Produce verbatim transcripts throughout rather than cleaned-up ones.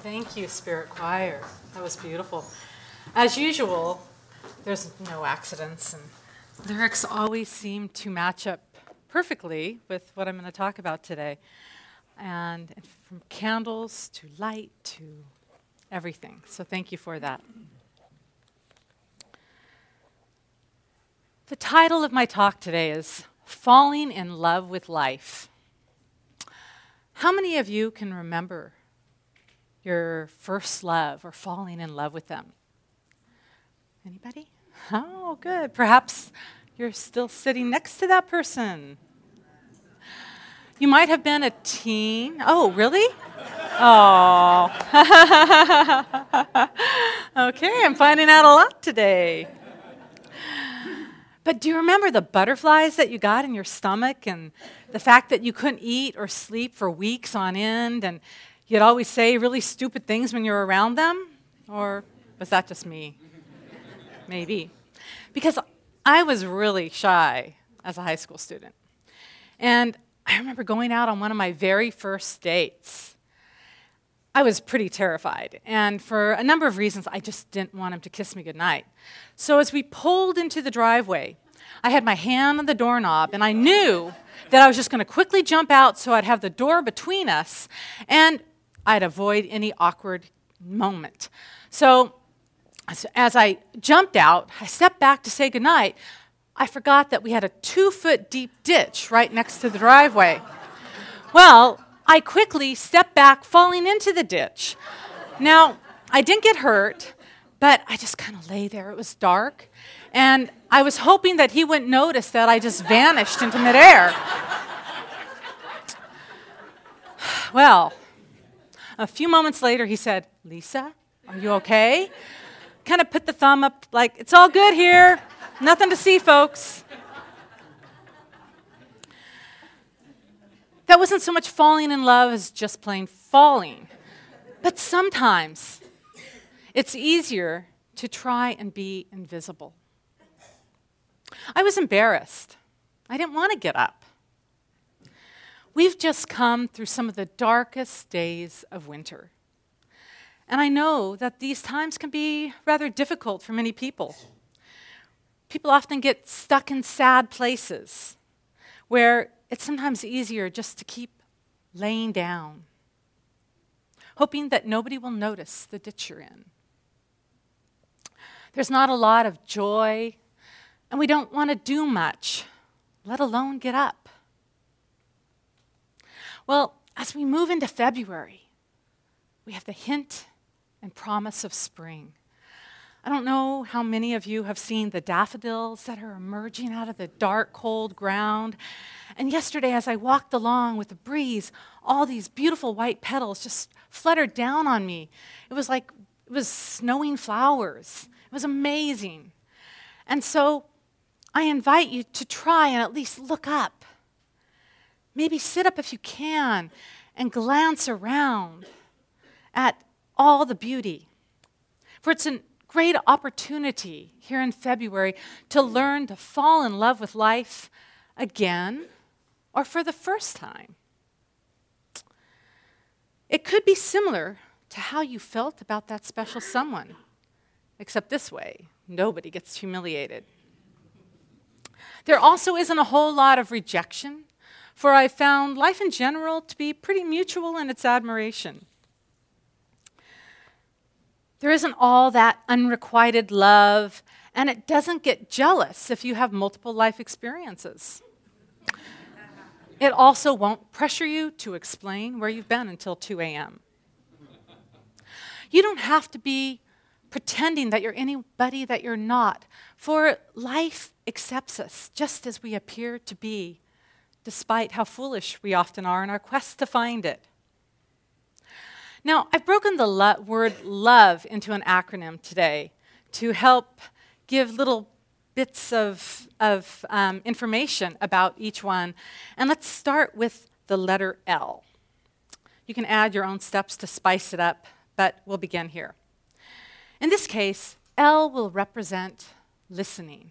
Thank you, Spirit Choir. That was beautiful. As usual, there's no accidents, and lyrics always seem to match up perfectly with what I'm going to talk about today. And from candles to light to everything. So thank you for that. The title of my talk today is Falling in Love with Life. How many of you can remember your first love or falling in love with them? Anybody? Oh, good. Perhaps you're still sitting next to that person. You might have been a teen. Oh, really? Oh. Okay, I'm finding out a lot today. But do you remember the butterflies that you got in your stomach and the fact that you couldn't eat or sleep for weeks on end and you'd always say really stupid things when you were around them? Or was that just me? Maybe. Because I was really shy as a high school student. And I remember going out on one of my very first dates. I was pretty terrified. And for a number of reasons, I just didn't want him to kiss me goodnight. So as we pulled into the driveway, I had my hand on the doorknob, and I knew that I was just going to quickly jump out so I'd have the door between us, and I'd avoid any awkward moment. So as I jumped out, I stepped back to say goodnight. I forgot that we had a two-foot deep ditch right next to the driveway. Well, I quickly stepped back, falling into the ditch. Now, I didn't get hurt, but I just kind of lay there. It was dark, and I was hoping that he wouldn't notice that I just vanished into midair. Well, a few moments later, he said, "Lisa, are you okay?" Kind of put the thumb up like, "It's all good here. Nothing to see, folks." That wasn't so much falling in love as just plain falling. But sometimes it's easier to try and be invisible. I was embarrassed. I didn't want to get up. We've just come through some of the darkest days of winter. And I know that these times can be rather difficult for many people. People often get stuck in sad places where it's sometimes easier just to keep laying down, hoping that nobody will notice the ditch you're in. There's not a lot of joy, and we don't want to do much, let alone get up. Well, as we move into February, we have the hint and promise of spring. I don't know how many of you have seen the daffodils that are emerging out of the dark, cold ground. And yesterday, as I walked along with the breeze, all these beautiful white petals just fluttered down on me. It was like it was snowing flowers. It was amazing. And so I invite you to try and at least look up. Maybe sit up if you can and glance around at all the beauty. For it's an great opportunity here in February to learn to fall in love with life again or for the first time. It could be similar to how you felt about that special someone, except this way, nobody gets humiliated. There also isn't a whole lot of rejection, for I found life in general to be pretty mutual in its admiration. There isn't all that unrequited love, and it doesn't get jealous if you have multiple life experiences. It also won't pressure you to explain where you've been until two a.m. You don't have to be pretending that you're anybody that you're not, for life accepts us just as we appear to be, despite how foolish we often are in our quest to find it. Now, I've broken the lo- word love into an acronym today to help give little bits of, of um, information about each one. And let's start with the letter L. You can add your own steps to spice it up, but we'll begin here. In this case, L will represent listening.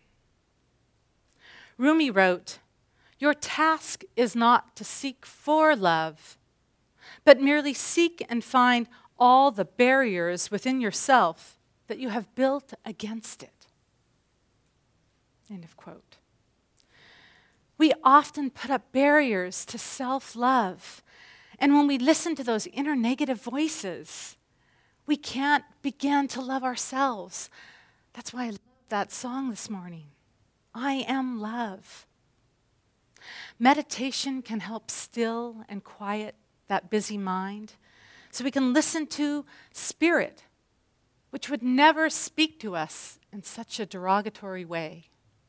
Rumi wrote, "Your task is not to seek for love, but merely seek and find all the barriers within yourself that you have built against it. End of quote. We often put up barriers to self-love. And when we listen to those inner negative voices, we can't begin to love ourselves. That's why I love that song this morning. I am love. Meditation can help still and quiet that busy mind so we can listen to spirit, which would never speak to us in such a derogatory way.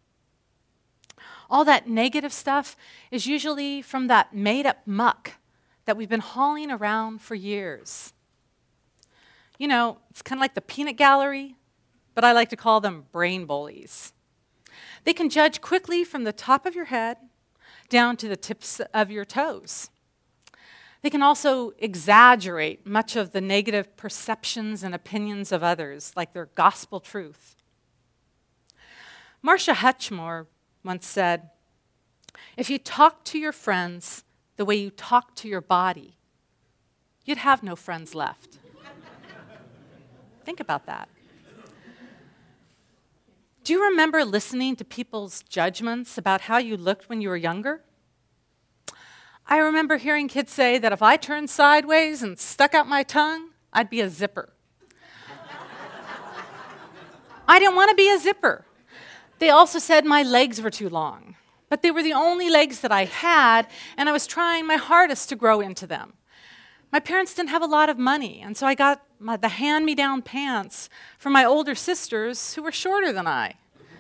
All that negative stuff is usually from that made-up muck that we've been hauling around for years. You know, it's kind of like the peanut gallery, but I like to call them brain bullies. They can judge quickly from the top of your head down to the tips of your toes. They can also exaggerate much of the negative perceptions and opinions of others, like their gospel truth. Marcia Hutchmore once said, "If you talk to your friends the way you talk to your body, you'd have no friends left." Think about that. Do you remember listening to people's judgments about how you looked when you were younger? I remember hearing kids say that if I turned sideways and stuck out my tongue, I'd be a zipper. I didn't want to be a zipper. They also said my legs were too long, but they were the only legs that I had, and I was trying my hardest to grow into them. My parents didn't have a lot of money, and so I got my, the hand-me-down pants from my older sisters who were shorter than I.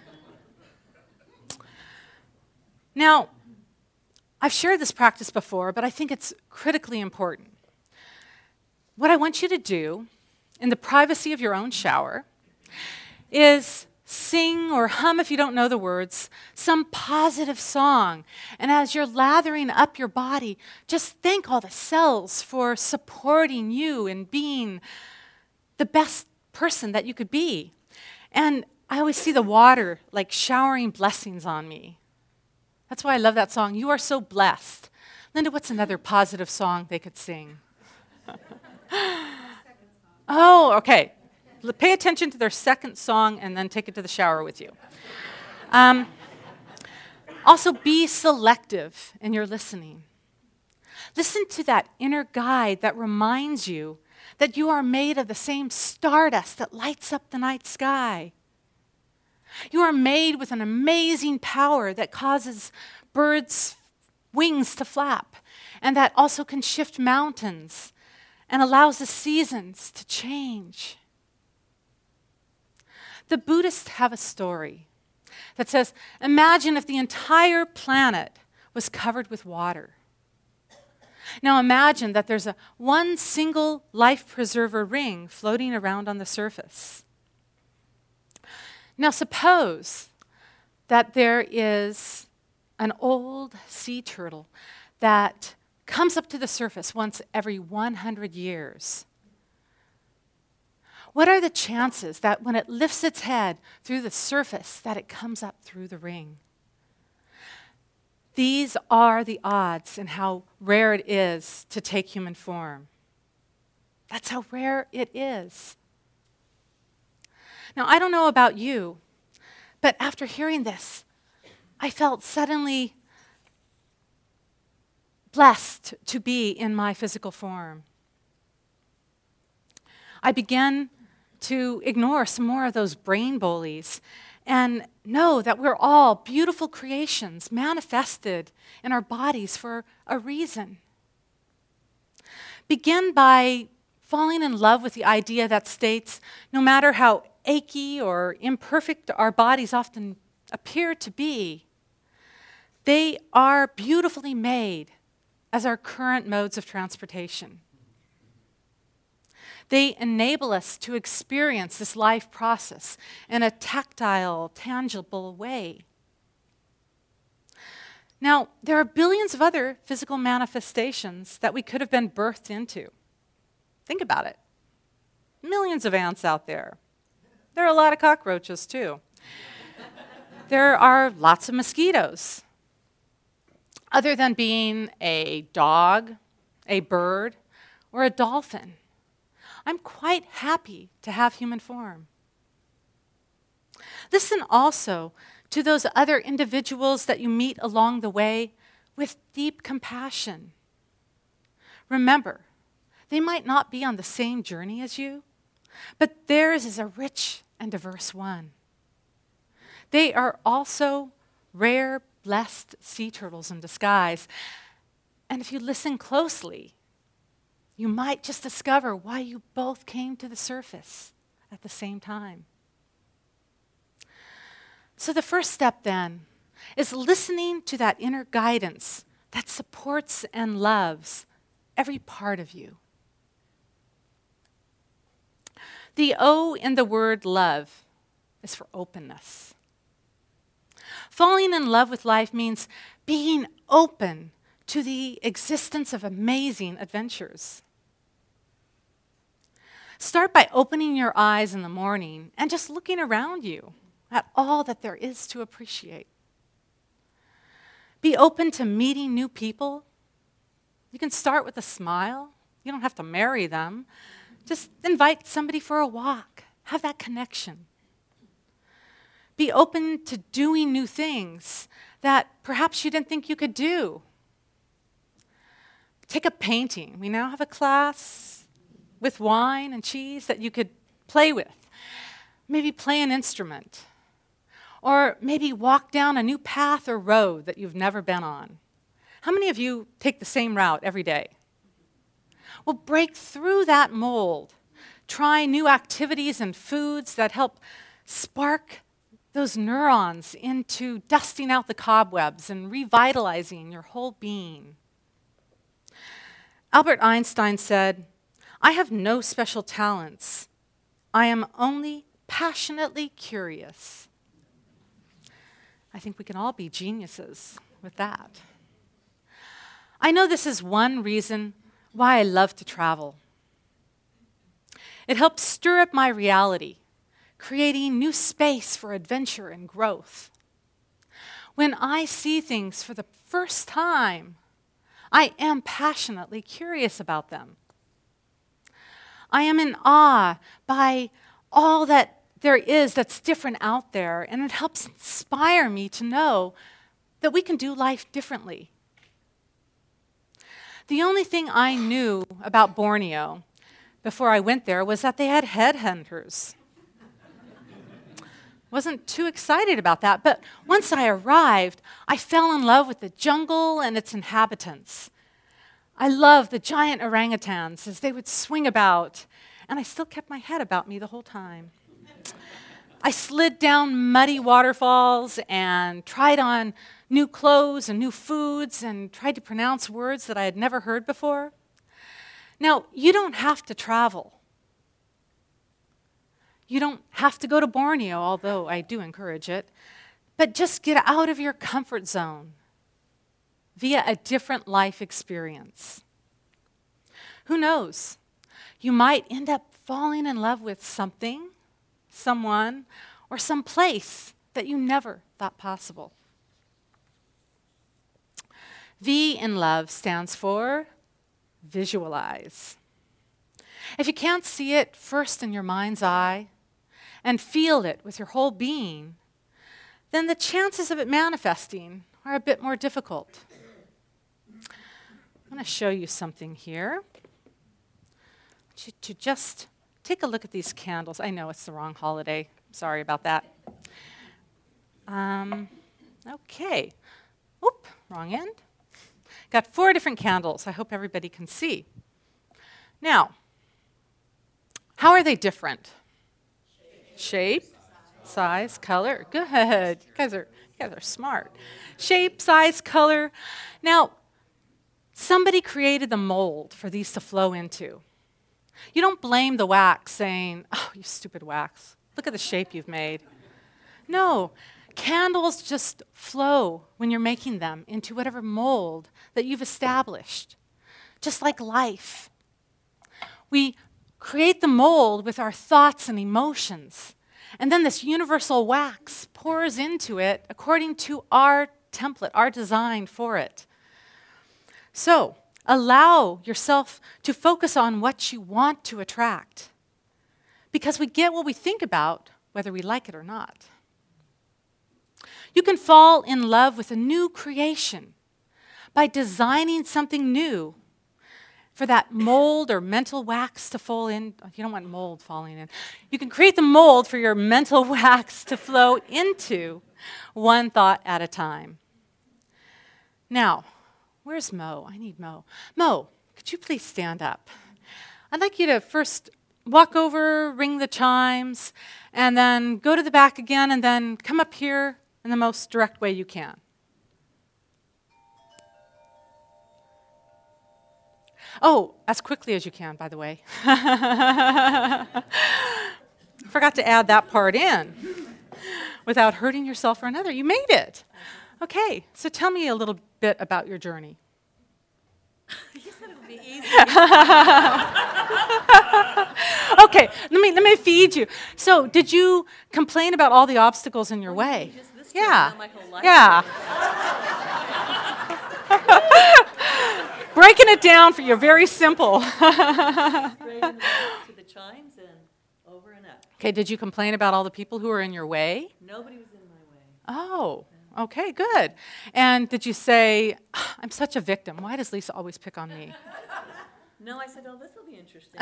Now, I've shared this practice before, but I think it's critically important. What I want you to do in the privacy of your own shower is sing or hum, if you don't know the words, some positive song. And as you're lathering up your body, just thank all the cells for supporting you in being the best person that you could be. And I always see the water like showering blessings on me. That's why I love that song, "You Are So Blessed." Linda, what's another positive song they could sing? Oh, okay. Pay attention to their second song and then take it to the shower with you. Um, also, be selective in your listening. Listen to that inner guide that reminds you that you are made of the same stardust that lights up the night sky. You are made with an amazing power that causes birds' wings to flap, and that also can shift mountains and allows the seasons to change. The Buddhists have a story that says, imagine if the entire planet was covered with water. Now imagine that there's a one single life preserver ring floating around on the surface. Now suppose that there is an old sea turtle that comes up to the surface once every one hundred years. What are the chances that when it lifts its head through the surface, that it comes up through the ring? These are the odds in how rare it is to take human form. That's how rare it is. Now, I don't know about you, but after hearing this, I felt suddenly blessed to be in my physical form. I began to ignore some more of those brain bullies and know that we're all beautiful creations manifested in our bodies for a reason. Begin by falling in love with the idea that states, no matter how achy or imperfect our bodies often appear to be, they are beautifully made as our current modes of transportation. They enable us to experience this life process in a tactile, tangible way. Now, there are billions of other physical manifestations that we could have been birthed into. Think about it. Millions of ants out there. There are a lot of cockroaches, too. There are lots of mosquitoes. Other than being a dog, a bird, or a dolphin, I'm quite happy to have human form. Listen also to those other individuals that you meet along the way with deep compassion. Remember, they might not be on the same journey as you, but theirs is a rich and diverse one. They are also rare, blessed sea turtles in disguise. And if you listen closely, you might just discover why you both came to the surface at the same time. So the first step then is listening to that inner guidance that supports and loves every part of you. The O in the word love is for openness. Falling in love with life means being open to the existence of amazing adventures. Start by opening your eyes in the morning and just looking around you at all that there is to appreciate. Be open to meeting new people. You can start with a smile. You don't have to marry them. Just invite somebody for a walk. Have that connection. Be open to doing new things that perhaps you didn't think you could do. Take up painting. We now have a class with wine and cheese that you could play with. Maybe play an instrument. Or maybe walk down a new path or road that you've never been on. How many of you take the same route every day? Well, break through that mold. Try new activities and foods that help spark those neurons into dusting out the cobwebs and revitalizing your whole being. Albert Einstein said, "I have no special talents. I am only passionately curious." I think we can all be geniuses with that. I know this is one reason why I love to travel. It helps stir up my reality, creating new space for adventure and growth. When I see things for the first time, I am passionately curious about them. I am in awe by all that there is that's different out there, and it helps inspire me to know that we can do life differently. The only thing I knew about Borneo before I went there was that they had headhunters. Wasn't too excited about that, but once I arrived, I fell in love with the jungle and its inhabitants. I loved the giant orangutans as they would swing about, and I still kept my head about me the whole time. I slid down muddy waterfalls and tried on new clothes and new foods and tried to pronounce words that I had never heard before. Now, you don't have to travel. You don't have to go to Borneo, although I do encourage it, but just get out of your comfort zone via a different life experience. Who knows? You might end up falling in love with something, someone, or some place that you never thought possible. V in love stands for visualize. If you can't see it first in your mind's eye and feel it with your whole being, then the chances of it manifesting are a bit more difficult. I'm going to show you something here. To, to just take a look at these candles. I know it's the wrong holiday. Sorry about that. Um, okay. Oop, wrong end. Got four different candles. I hope everybody can see. Now, how are they different? Shape, size, color. Good. You guys are you guys are smart. Shape, size, color. Now, somebody created the mold for these to flow into. You don't blame the wax saying, "Oh, you stupid wax. Look at the shape you've made." No, candles just flow when you're making them into whatever mold that you've established. Just like life. We create the mold with our thoughts and emotions, and then this universal wax pours into it according to our template, our design for it. So, Allow yourself to focus on what you want to attract, because we get what we think about, whether we like it or not. You can fall in love with a new creation by designing something new for that mold or mental wax to fall in. You don't want mold falling in. You can create the mold for your mental wax to flow into, one thought at a time. Now, where's Mo? I need Mo. Mo, could you please stand up? I'd like you to first walk over, ring the chimes, and then go to the back again, and then come up here in the most direct way you can. Oh, as quickly as you can, by the way. Forgot to add that part in without hurting yourself or another. You made it. Okay, so tell me a little bit about your journey. You said it would be easy. Okay, let me let me feed you. So, did you complain about all the obstacles in your way? Just this Yeah. time, not my whole life. Yeah. Breaking it down for you, very simple. Straight in the back to the chimes and over and up. Okay, did you complain about all the people who were in your way? Nobody was in my way. Oh, okay, good. And did you say, I'm such a victim. Why does Lisa always pick on me? No, I said, oh, this will be interesting.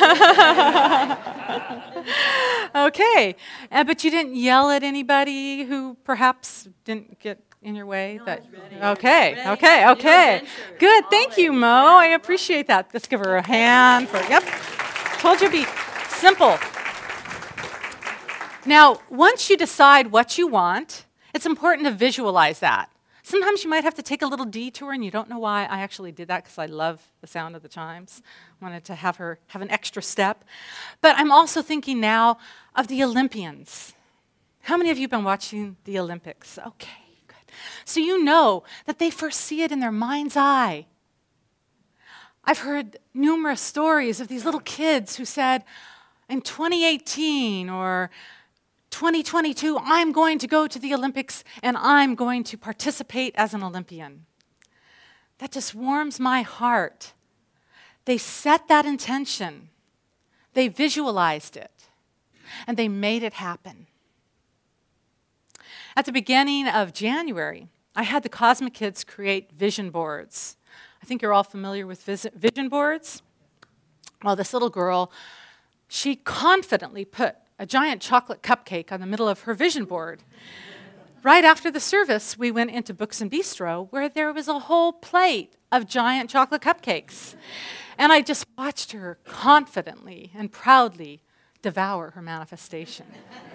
Okay, uh, but you didn't yell at anybody who perhaps didn't get in your way? No, that I was ready. Okay, Ready. okay, New okay. adventure. Good, All thank you, ready. Mo. I appreciate that. Let's give her a hand for, yep. Told you it'd be simple. Now, once you decide what you want, it's important to visualize that. Sometimes you might have to take a little detour, and you don't know why. I actually did that because I love the sound of the chimes. Wanted to have her have an extra step. But I'm also thinking now of the Olympians. How many of you have been watching the Olympics? Okay, good. So you know that they first see it in their mind's eye. I've heard numerous stories of these little kids who said, in twenty eighteen or twenty twenty-two, I'm going to go to the Olympics and I'm going to participate as an Olympian. That just warms my heart. They set that intention. They visualized it. And they made it happen. At the beginning of January, I had the Cosmic Kids create vision boards. I think you're all familiar with vis- vision boards. Well, this little girl, she confidently put a giant chocolate cupcake on the middle of her vision board. Right after the service, we went into Books and Bistro, where there was a whole plate of giant chocolate cupcakes. And I just watched her confidently and proudly devour her manifestation.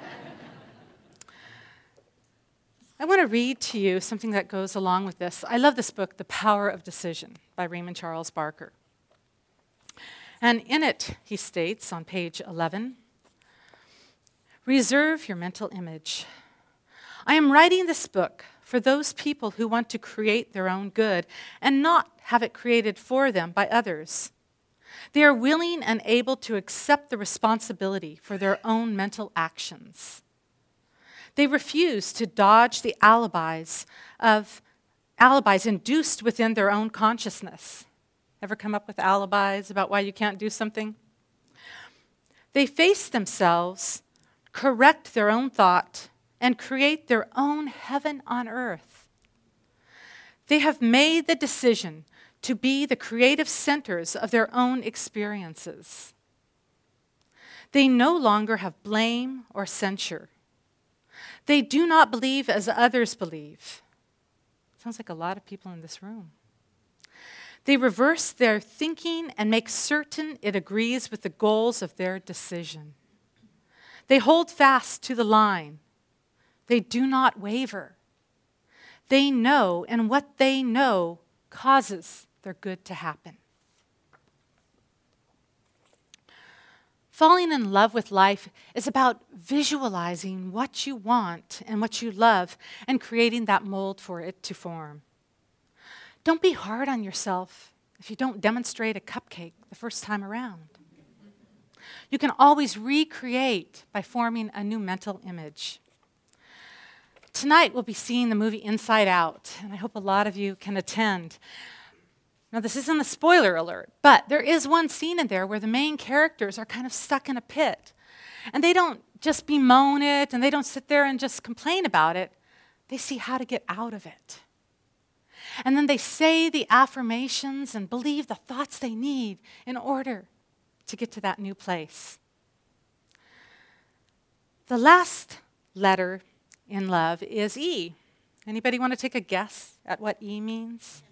I want to read to you something that goes along with this. I love this book, The Power of Decision, by Raymond Charles Barker. And in it, he states on page eleven, reserve your mental image. I am writing this book for those people who want to create their own good and not have it created for them by others. They are willing and able to accept the responsibility for their own mental actions. They refuse to dodge the alibis of alibis induced within their own consciousness. Ever come up with alibis about why you can't do something? They face themselves, correct their own thought, and create their own heaven on earth. They have made the decision to be the creative centers of their own experiences. They no longer have blame or censure. They do not believe as others believe. Sounds like a lot of people in this room. They reverse their thinking and make certain it agrees with the goals of their decision. They hold fast to the line. They do not waver. They know, and what they know causes their good to happen. Falling in love with life is about visualizing what you want and what you love and creating that mold for it to form. Don't be hard on yourself if you don't demonstrate a cupcake the first time around. You can always recreate by forming a new mental image. Tonight we'll be seeing the movie Inside Out, and I hope a lot of you can attend. Now, this isn't a spoiler alert, but there is one scene in there where the main characters are kind of stuck in a pit. And they don't just bemoan it, and they don't sit there and just complain about it. They see how to get out of it. And then they say the affirmations and believe the thoughts they need in order to get to that new place. The last letter in love is E. Anybody want to take a guess at what E means?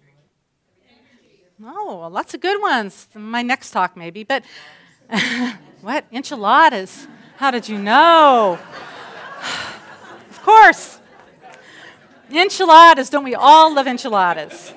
Oh, lots of good ones. My next talk maybe, but what? Enchiladas. How did you know? Of course. Enchiladas. Don't we all love enchiladas?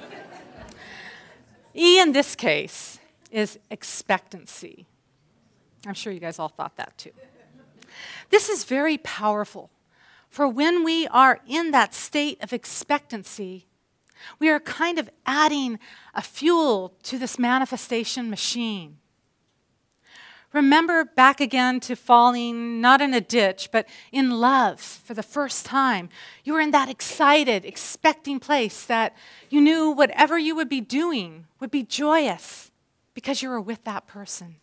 E in this case is expectancy. I'm sure you guys all thought that too. This is very powerful, for when we are in that state of expectancy, we are kind of adding a fuel to this manifestation machine. Remember back again to falling, not in a ditch, but in love for the first time. You were in that excited, expecting place that you knew whatever you would be doing would be joyous because you were with that person.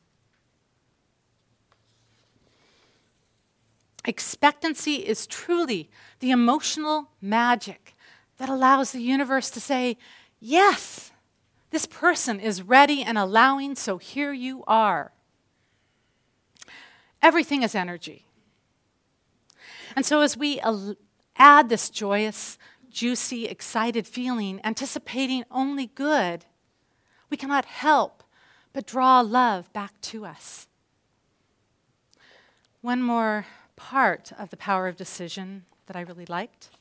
Expectancy is truly the emotional magic that allows the universe to say, yes, this person is ready and allowing, so here you are. Everything is energy. And so as we al- add this joyous, juicy, excited feeling, anticipating only good, we cannot help but draw love back to us. One more part of the power of decision that I really liked.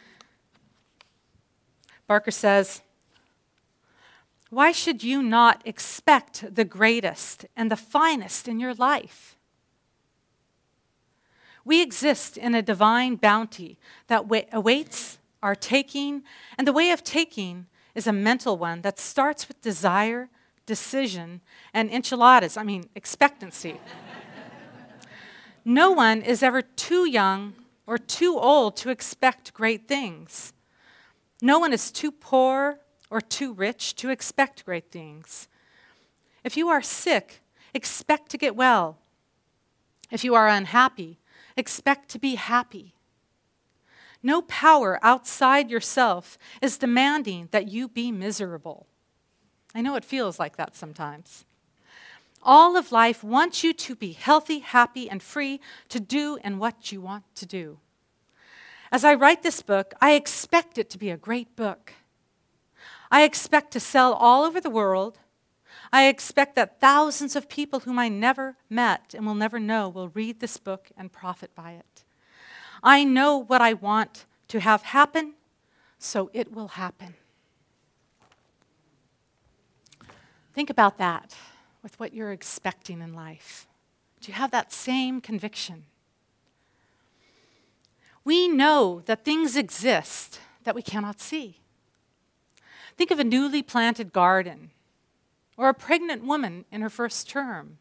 Barker says, why should you not expect the greatest and the finest in your life? We exist in a divine bounty that wa- awaits our taking, and the way of taking is a mental one that starts with desire, decision, and enchiladas, I mean expectancy. No one is ever too young or too old to expect great things. No one is too poor or too rich to expect great things. If you are sick, expect to get well. If you are unhappy, expect to be happy. No power outside yourself is demanding that you be miserable. I know it feels like that sometimes. All of life wants you to be healthy, happy, and free to do and what you want to do. As I write this book, I expect it to be a great book. I expect to sell all over the world. I expect that thousands of people whom I never met and will never know will read this book and profit by it. I know what I want to have happen, so it will happen. Think about that with what you're expecting in life. Do you have that same conviction? We know that things exist that we cannot see. Think of a newly planted garden or a pregnant woman in her first term.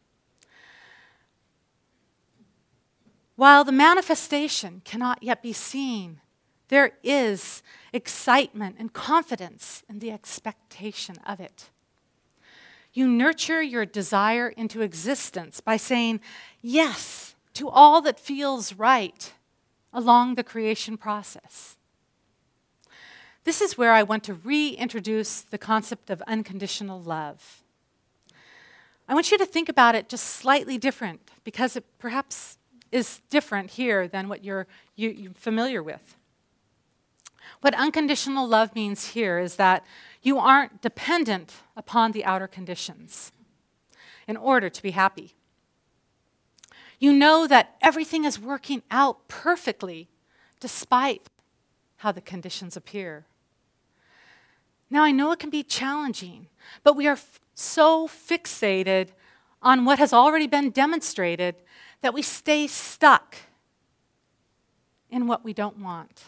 While the manifestation cannot yet be seen, there is excitement and confidence in the expectation of it. You nurture your desire into existence by saying yes to all that feels right along the creation process. This is where I want to reintroduce the concept of unconditional love. I want you to think about it just slightly different because it perhaps is different here than what you're, you, you're familiar with. What unconditional love means here is that you aren't dependent upon the outer conditions in order to be happy. You know that everything is working out perfectly despite how the conditions appear. Now, I know it can be challenging, but we are f- so fixated on what has already been demonstrated that we stay stuck in what we don't want.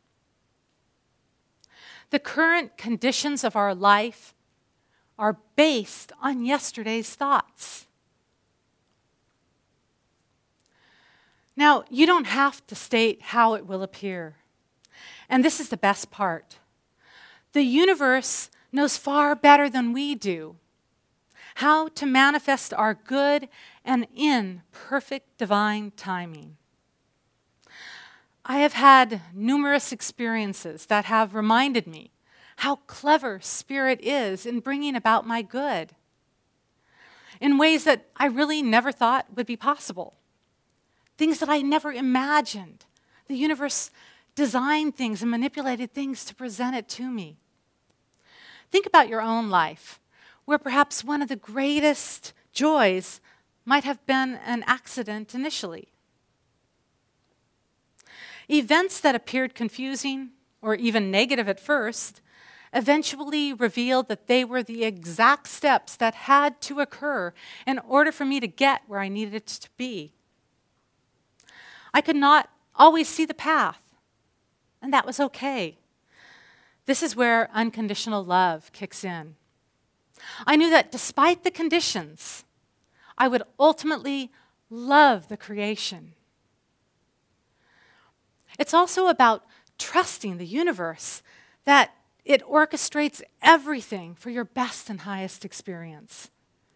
The current conditions of our life are based on yesterday's thoughts. Now, you don't have to state how it will appear. And this is the best part. The universe knows far better than we do how to manifest our good and in perfect divine timing. I have had numerous experiences that have reminded me how clever Spirit is in bringing about my good in ways that I really never thought would be possible. Things that I never imagined. The universe designed things and manipulated things to present it to me. Think about your own life, where perhaps one of the greatest joys might have been an accident initially. Events that appeared confusing or even negative at first eventually revealed that they were the exact steps that had to occur in order for me to get where I needed to be. I could not always see the path, and that was okay. This is where unconditional love kicks in. I knew that despite the conditions, I would ultimately love the creation. It's also about trusting the universe, that it orchestrates everything for your best and highest experience.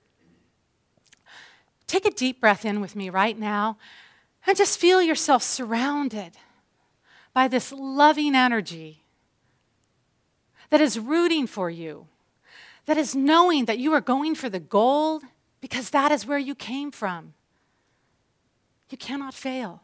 Take a deep breath in with me right now and just feel yourself surrounded by this loving energy that is rooting for you, that is knowing that you are going for the gold because that is where you came from. You cannot fail.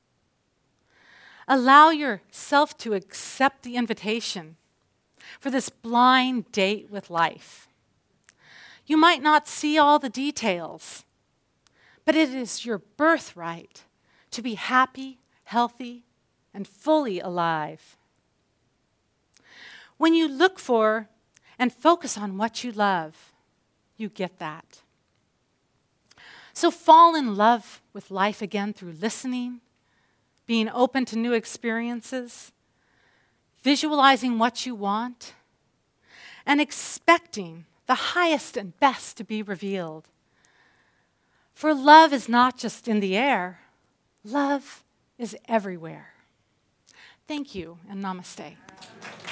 Allow yourself to accept the invitation for this blind date with life. You might not see all the details, but it is your birthright to be happy, healthy, and fully alive. When you look for and focus on what you love, you get that. So fall in love with life again through listening, being open to new experiences, visualizing what you want, and expecting the highest and best to be revealed. For love is not just in the air, love is everywhere. Thank you, and namaste.